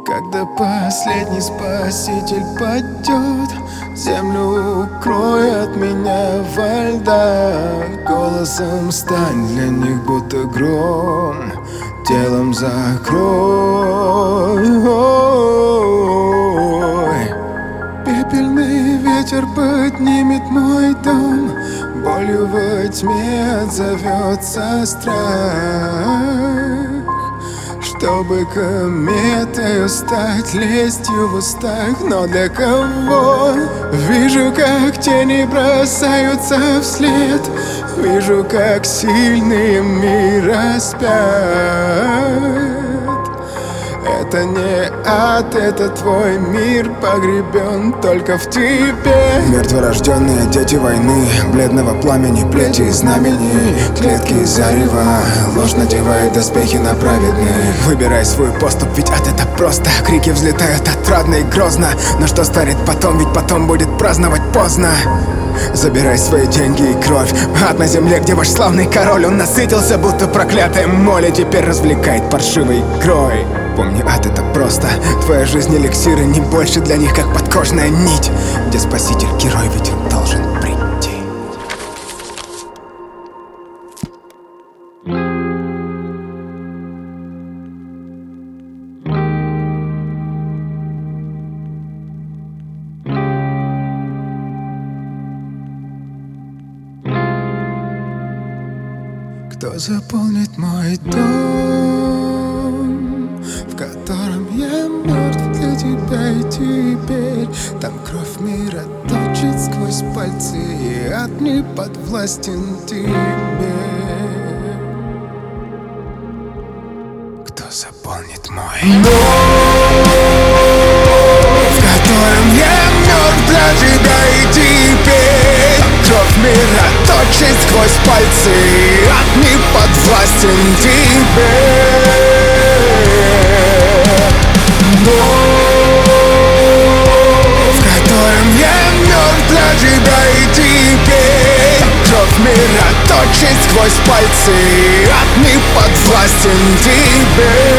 Когда последний спаситель падет, землю укрой от меня во льдах. Голосом стань для них будто гром, телом закрой. Пепельный ветер поднимет мой дом, болью во тьме отзовется страх. Чтобы кометою стать, лестью в устах. Но для кого? Вижу, как тени бросаются вслед, вижу, как сильные мира спят. Это не ад, это твой мир погребен только в тебе. Мертворожденные дети войны, бледного пламени, плети и знамени, клетки и зарева, ложь надевает доспехи на праведных. Выбирай свой поступ, ведь ад это просто. Крики взлетают отрадно и грозно, но что станет потом, ведь потом будет праздновать поздно. Забирай свои деньги и кровь. Ад на земле, где ваш славный король. Он насытился, будто проклятая моль, и теперь развлекает паршивой игрой. Помни, ад это просто. Твоя жизнь эликсир, и не больше для них, как подкожная нить, где спаситель, герой, ведь он должен прийти. Кто заполнит мой дом, в котором я мертв для тебя и теперь? Там кровь мира точит сквозь пальцы, и ад не подвластен тебе. Кто заполнит мой дом, в котором я мертв для тебя и теперь? Там кровь мира точит сквозь пальцы, и ад не подвластен тебе. В котором я мертв для тебя и теперь. Там кровь мира точит сквозь пальцы, и ад не подвластен тебе.